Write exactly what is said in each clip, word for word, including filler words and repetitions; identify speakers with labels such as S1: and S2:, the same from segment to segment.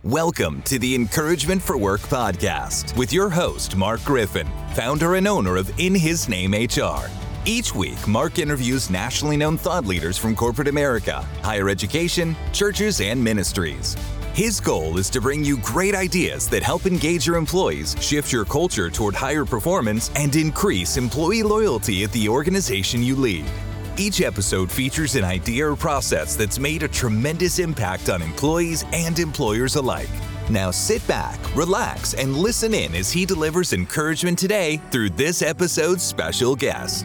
S1: Welcome to the Encouragement for Work podcast with your host, Mark Griffin, founder and owner of In His Name H R. Each week, Mark interviews nationally known thought leaders from corporate America, higher education, churches, and ministries. His goal is to bring you great ideas that help engage your employees, shift your culture toward higher performance, and increase employee loyalty at the organization you lead. Each episode features an idea or process that's made a tremendous impact on employees and employers alike. Now sit back, relax, and listen in as he delivers encouragement today through this episode's special guest.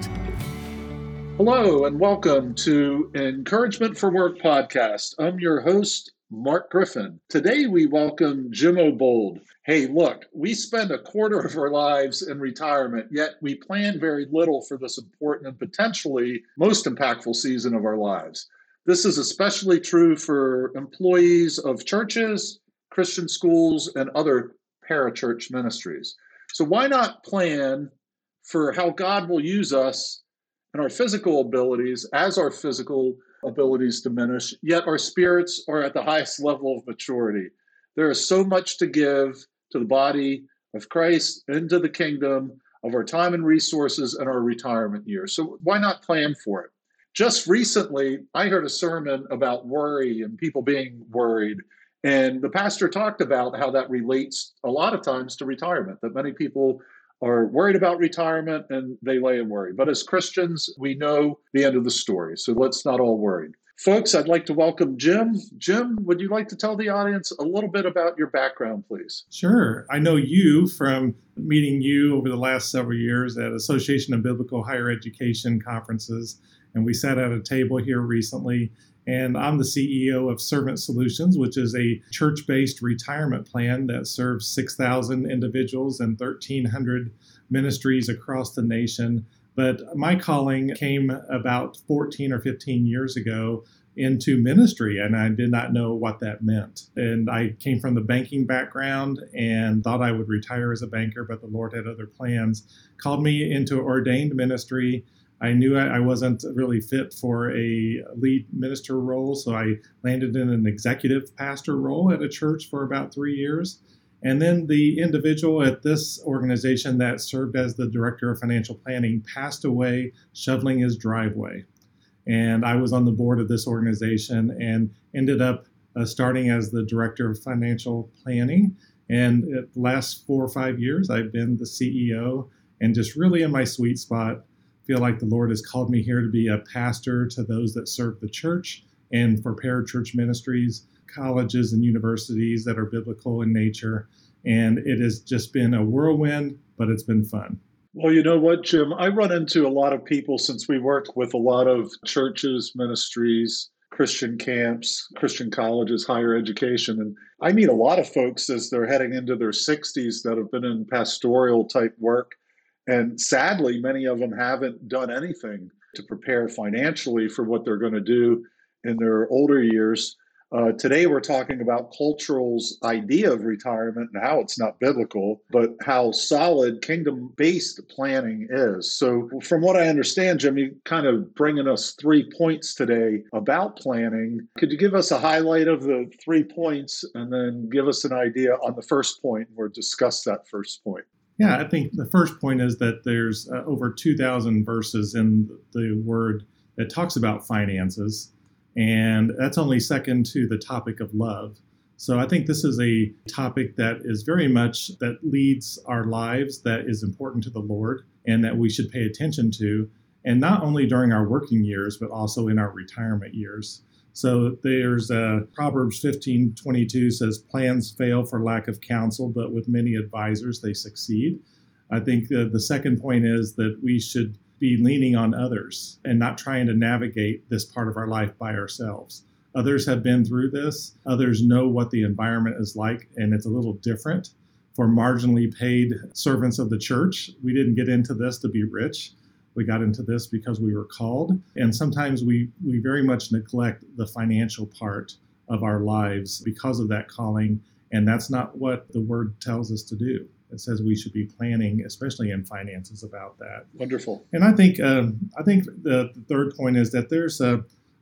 S2: Hello, and welcome to Encouragement for Work podcast. I'm your host, Mark Griffin. Today we welcome Jim Obold. Hey, look, we spend a quarter of our lives in retirement, yet we plan very little for this important and potentially most impactful season of our lives. This is especially true for employees of churches, Christian schools, and other parachurch ministries. So why not plan for how God will use us and our physical abilities as our physical abilities diminish, yet our spirits are at the highest level of maturity. There is so much to give to the body of Christ, into the kingdom of our time and resources in our retirement years. So why not plan for it? Just recently, I heard a sermon about worry and people being worried. And the pastor talked about how that relates a lot of times to retirement, that many people are worried about retirement and they lay in worry. But as Christians, we know the end of the story. So let's not all worry. Folks, I'd like to welcome Jim. Jim, would you like to tell the audience a little bit about your background, please?
S3: Sure. I know you from meeting you over the last several years at Association of Biblical Higher Education conferences, and we sat at a table here recently. And I'm the C E O of Servant Solutions, which is a church-based retirement plan that serves six thousand individuals and thirteen hundred ministries across the nation. But my calling came about fourteen or fifteen years ago into ministry, and I did not know what that meant. And I came from the banking background and thought I would retire as a banker, but the Lord had other plans. Called me into ordained ministry. I knew I wasn't really fit for a lead minister role, so I landed in an executive pastor role at a church for about three years. And then the individual at this organization that served as the director of financial planning passed away shoveling his driveway. And I was on the board of this organization and ended up uh, starting as the director of financial planning. And the last four or five years, I've been the C E O and just really in my sweet spot. Feel like the Lord has called me here to be a pastor to those that serve the church and for parachurch ministries, colleges and universities that are biblical in nature. And it has just been a whirlwind, but it's been fun.
S2: Well, you know what, Jim? I run into a lot of people since we work with a lot of churches, ministries, Christian camps, Christian colleges, higher education. And I meet a lot of folks as they're heading into their sixties that have been in pastoral type work. And sadly, many of them haven't done anything to prepare financially for what they're going to do in their older years. Uh, today, we're talking about cultural's idea of retirement and how it's not biblical, but how solid kingdom-based planning is. So from what I understand, Jim, you kind of bringing us three points today about planning. Could you give us a highlight of the three points and then give us an idea on the first point or discuss that first point?
S3: Yeah, I think the first point is that there's uh, over two thousand verses in the Word that talks about finances, and that's only second to the topic of love. So I think this is a topic that is very much that leads our lives, that is important to the Lord, and that we should pay attention to, and not only during our working years, but also in our retirement years. So there's uh, Proverbs fifteen twenty-two says, plans fail for lack of counsel, but with many advisors, they succeed. I think uh, the second point is that we should be leaning on others and not trying to navigate this part of our life by ourselves. Others have been through this. Others know what the environment is like, and it's a little different. For marginally paid servants of the church, we didn't get into this to be rich. We got into this because we were called. And sometimes we, we very much neglect the financial part of our lives because of that calling. And that's not what the Word tells us to do. It says we should be planning, especially in finances, about that.
S2: Wonderful.
S3: And I think um, I think the, the third point is that there's a,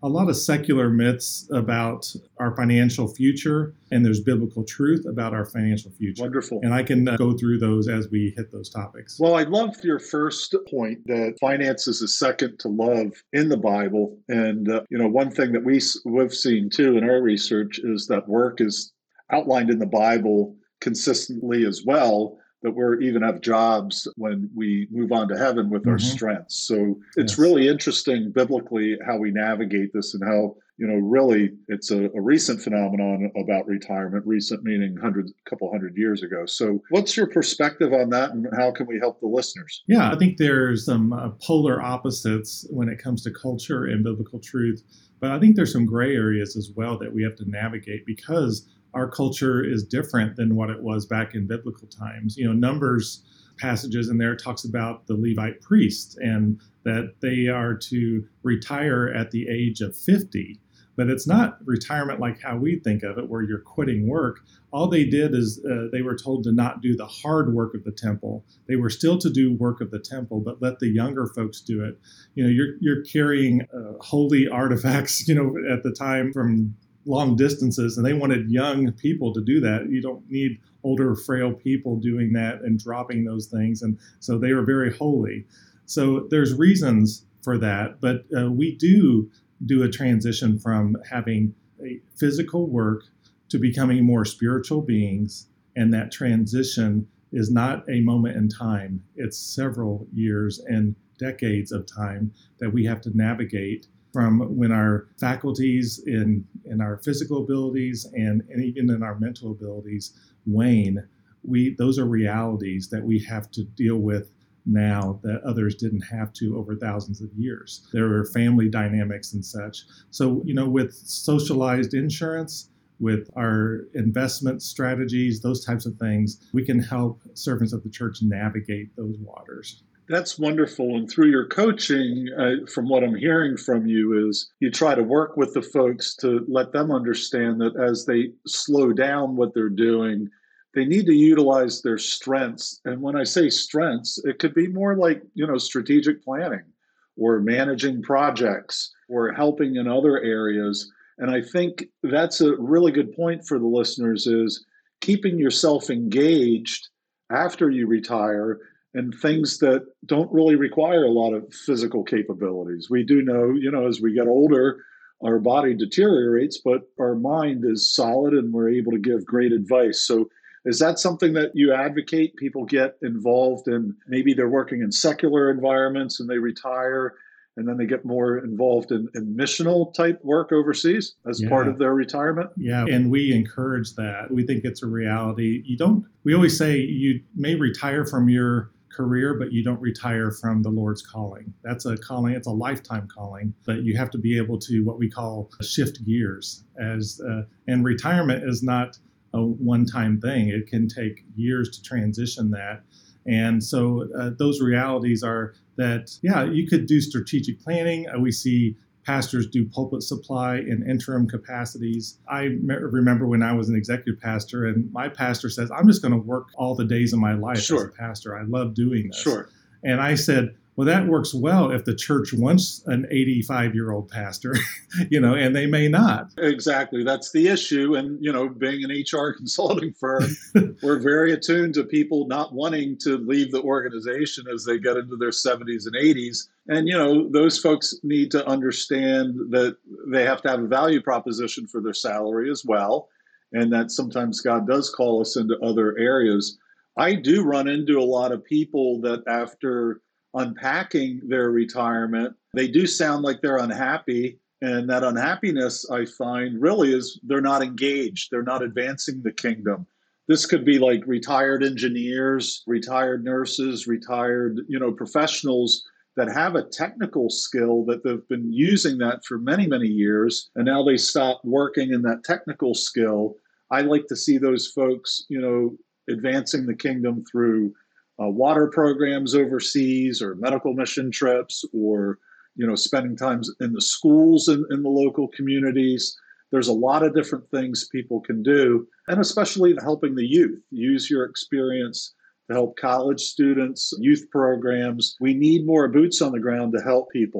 S3: a lot of secular myths about our financial future, and there's biblical truth about our financial future.
S2: Wonderful.
S3: And I can uh, go through those as we hit those topics.
S2: Well, I love your first point that finance is second to love in the Bible. And, uh, you know, one thing that we, we've seen too in our research is that work is outlined in the Bible consistently as well, that we're even have jobs when we move on to heaven with mm-hmm. our strengths. So it's yes. really interesting biblically how we navigate this and how, you know, really it's a, a recent phenomenon about retirement, recent meaning hundreds, a couple hundred years ago. So what's your perspective on that and how can we help the listeners?
S3: Yeah, I think there's some uh, polar opposites when it comes to culture and biblical truth, but I think there's some gray areas as well that we have to navigate because our culture is different than what it was back in biblical times. You know, Numbers passages in there talks about the Levite priests and that they are to retire at the age of fifty. But it's not retirement like how we think of it, where you're quitting work. All they did is uh, they were told to not do the hard work of the temple. They were still to do work of the temple, but let the younger folks do it. You know, you're you're carrying uh, holy artifacts, you know, at the time from long distances, and they wanted young people to do that. You don't need older, frail people doing that and dropping those things. And so they were very holy. So there's reasons for that, but uh, we do do a transition from having a physical work to becoming more spiritual beings. And that transition is not a moment in time. It's several years and decades of time that we have to navigate from when our faculties in, in our physical abilities and, and even in our mental abilities wane. We those are realities that we have to deal with now that others didn't have to over thousands of years. There are family dynamics and such. So, you know, with socialized insurance, with our investment strategies, those types of things, we can help servants of the church navigate those waters.
S2: That's wonderful. And through your coaching, uh, from what I'm hearing from you is you try to work with the folks to let them understand that as they slow down what they're doing, they need to utilize their strengths. And when I say strengths, it could be more like, you know, strategic planning or managing projects or helping in other areas. And I think that's a really good point for the listeners is keeping yourself engaged after you retire and things that don't really require a lot of physical capabilities. We do know, you know, as we get older, our body deteriorates, but our mind is solid and we're able to give great advice. So is that something that you advocate? People get involved in, maybe they're working in secular environments and they retire and then they get more involved in, in missional type work overseas as yeah. part of their retirement?
S3: Yeah, and we encourage that. We think it's a reality. You don't, we always say you may retire from your career, but you don't retire from the Lord's calling. That's a calling, it's a lifetime calling, but you have to be able to what we call shift gears as, uh, and retirement is not a one-time thing. It can take years to transition that. And so uh, those realities are that, yeah, you could do strategic planning. Uh, we see pastors do pulpit supply in interim capacities. I me- remember when I was an executive pastor and my pastor says, I'm just going to work all the days of my life
S2: sure.
S3: as a pastor. I love doing this.
S2: Sure.
S3: And I said, well, that works well if the church wants an eighty-five-year-old pastor, you know, and they may not.
S2: Exactly. That's the issue. And, you know, being an H R consulting firm, we're very attuned to people not wanting to leave the organization as they get into their seventies and eighties. And, you know, those folks need to understand that they have to have a value proposition for their salary as well. And that sometimes God does call us into other areas. I do run into a lot of people that after unpacking their retirement, they do sound like they're unhappy. And that unhappiness, I find, really is they're not engaged. They're not advancing the kingdom. This could be like retired engineers, retired nurses, retired, you know, professionals that have a technical skill that they've been using that for many, many years. And now they stop working in that technical skill. I like to see those folks, you know, advancing the kingdom through Uh, water programs overseas or medical mission trips or, you know, spending time in the schools in, in the local communities. There's a lot of different things people can do, and especially helping the youth. Use your experience to help college students, youth programs. We need more boots on the ground to help people.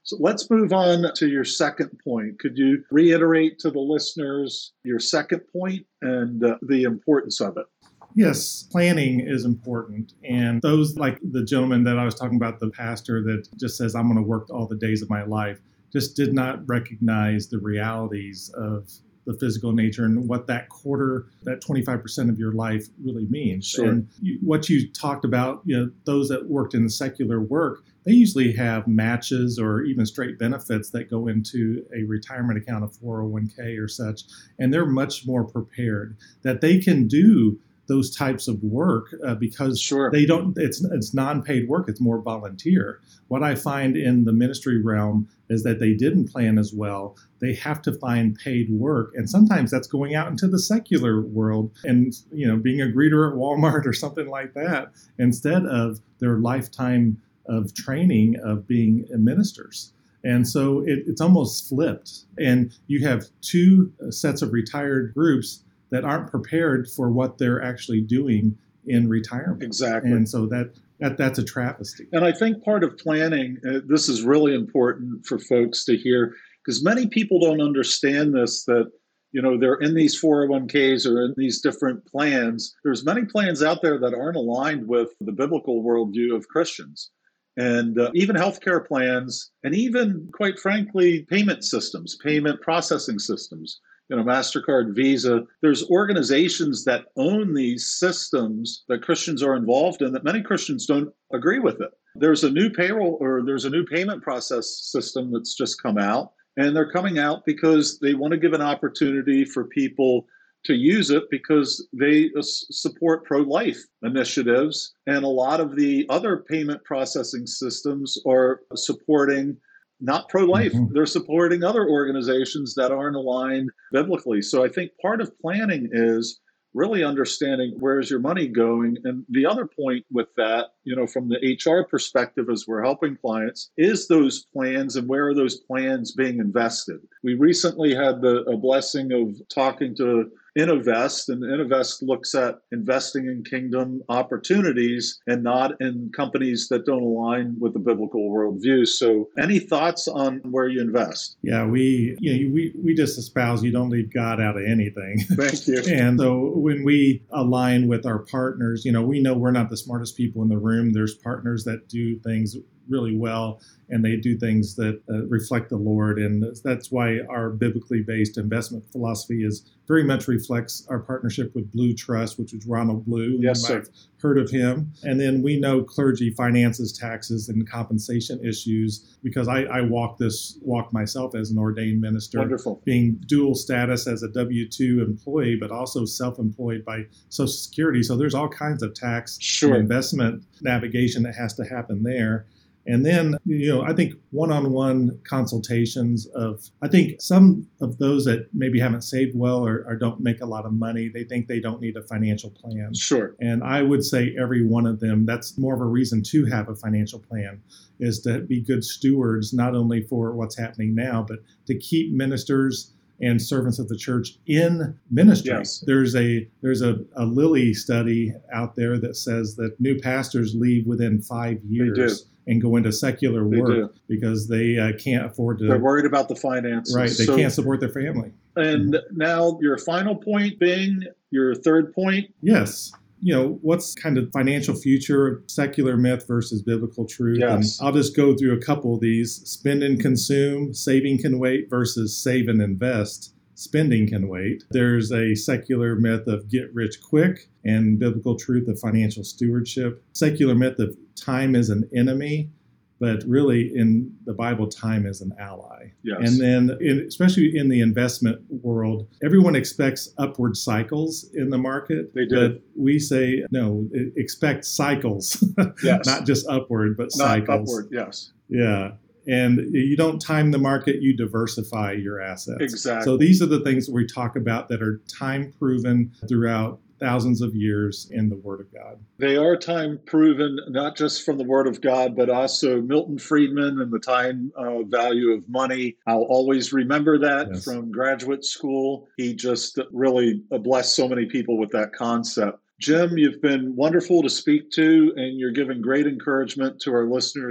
S2: So let's move on to your second point. Could you reiterate to the listeners your second point and uh, the importance of it?
S3: Yes, planning is important. And those, like the gentleman that I was talking about, the pastor that just says, I'm going to work all the days of my life, just did not recognize the realities of the physical nature and what that quarter, that twenty-five percent of your life really means.
S2: Sure.
S3: And you, what you talked about, you know, those that worked in the secular work, they usually have matches or even straight benefits that go into a retirement account, a four oh one k or such. And they're much more prepared that they can do those types of work uh, because
S2: Sure.
S3: they don't, it's it's non-paid work, it's more volunteer. What I find in the ministry realm is that they didn't plan as well. They have to find paid work. And sometimes that's going out into the secular world and, you know, being a greeter at Walmart or something like that, instead of their lifetime of training of being ministers. And so it, it's almost flipped. And you have two sets of retired groups that aren't prepared for what they're actually doing in retirement.
S2: Exactly.
S3: And so that, that that's a travesty.
S2: And I think part of planning, uh, this is really important for folks to hear, because many people don't understand this, that, you know, they're in these four oh one k's or in these different plans. There's many plans out there that aren't aligned with the biblical worldview of Christians. And uh, even healthcare plans, and even, quite frankly, payment systems, payment processing systems. You know, MasterCard, Visa, there's organizations that own these systems that Christians are involved in that many Christians don't agree with it. There's a new payroll or there's a new payment process system that's just come out, and they're coming out because they want to give an opportunity for people to use it because they support pro-life initiatives. And a lot of the other payment processing systems are supporting not pro-life. Mm-hmm. They're supporting other organizations that aren't aligned biblically. So I think part of planning is really understanding where's your money going. And the other point with that, you know, from the H R perspective as we're helping clients, is those plans and where are those plans being invested? We recently had the a blessing of talking to Innovest, and Innovest looks at investing in kingdom opportunities and not in companies that don't align with the biblical worldview. So any thoughts on where you invest?
S3: Yeah, we you know, we, we just espouse you don't leave God out of anything.
S2: Thank you.
S3: And so when we align with our partners, you know, we know we're not the smartest people in the room. There's partners that do things really well, and they do things that uh, reflect the Lord. And that's why our biblically based investment philosophy is very much reflects our partnership with Blue Trust, which is Ronald Blue.
S2: Yes,
S3: you might
S2: sir.
S3: have heard of him. And then we know clergy finances, taxes, and compensation issues because I, I walk this walk myself as an ordained minister.
S2: Wonderful.
S3: Being dual status as a W two employee, but also self-employed by Social Security. So there's all kinds of tax
S2: Sure.
S3: and investment navigation that has to happen there. And then, you know, I think one-on-one consultations of, I think some of those that maybe haven't saved well or, or don't make a lot of money, they think they don't need a financial plan.
S2: Sure.
S3: And I would say every one of them, that's more of a reason to have a financial plan, is to be good stewards, not only for what's happening now, but to keep ministers and servants of the church in ministry.
S2: Yes.
S3: There's a there's a, a Lilly study out there that says that new pastors leave within five years and go into secular
S2: They
S3: work
S2: do.
S3: because they uh, can't afford to.
S2: They're worried about the finances.
S3: Right, they
S2: So-
S3: can't support their family.
S2: And now your final point being your third point.
S3: Yes. You know, what's kind of financial future, secular myth versus biblical truth?
S2: Yes.
S3: And I'll just go through a couple of these. Spend and consume, saving can wait versus save and invest. Spending can wait. There's a secular myth of get rich quick and biblical truth of financial stewardship. Secular myth of time is an enemy, but really in the Bible, time is an ally.
S2: Yes.
S3: And then, in, especially in the investment world, everyone expects upward cycles in the market.
S2: They do.
S3: But we say, no, expect cycles,
S2: Yes.
S3: not just upward, but
S2: Not
S3: cycles.
S2: upward, yes.
S3: Yeah. And you don't time the market, you diversify your assets.
S2: Exactly.
S3: So these are the things that we talk about that are time proven throughout thousands of years in the Word of God.
S2: They are time proven, not just from the Word of God, but also Milton Friedman and the time uh, value of money. I'll always remember that
S3: Yes.
S2: from graduate school. He just really blessed so many people with that concept. Jim, you've been wonderful to speak to, and you're giving great encouragement to our listeners.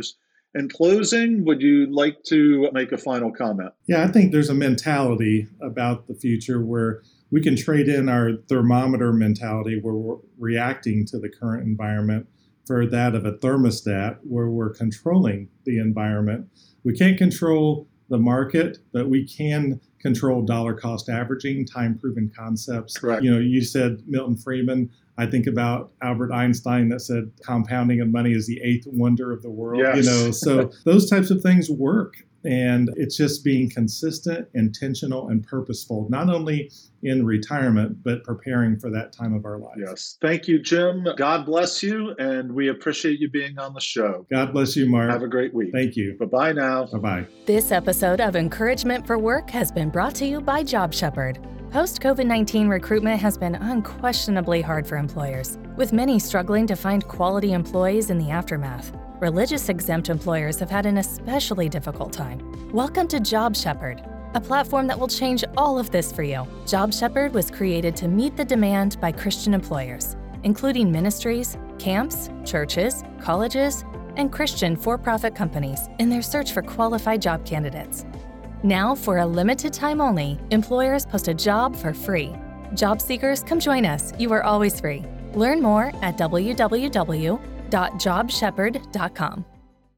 S2: In closing, would you like to make a final comment?
S3: Yeah, I think there's a mentality about the future where we can trade in our thermometer mentality where we're reacting to the current environment for that of a thermostat where we're controlling the environment. We can't control the market, but we can control dollar cost averaging, time-proven concepts.
S2: Correct.
S3: You know, you said Milton Friedman. I think about Albert Einstein that said compounding of money is the eighth wonder of the world.
S2: Yes.
S3: You know, so those types of things work. And it's just being consistent, intentional, and purposeful, not only in retirement, but preparing for that time of our life.
S2: Yes. Thank you, Jim. God bless you, and we appreciate you being on the show.
S3: God bless you, Mark.
S2: Have a great week.
S3: Thank you.
S2: Bye-bye now.
S3: Bye-bye.
S4: This episode of Encouragement for Work has been brought to you by Job Shepherd. Post-COVID nineteen recruitment has been unquestionably hard for employers, with many struggling to find quality employees in the aftermath. Religious exempt employers have had an especially difficult time. Welcome to Job Shepherd, a platform that will change all of this for you. Job Shepherd was created to meet the demand by Christian employers, including ministries, camps, churches, colleges, and Christian for-profit companies in their search for qualified job candidates. Now, for a limited time only, employers post a job for free. Job seekers, come join us. You are always free. Learn more at w w w dot job shepherd dot com.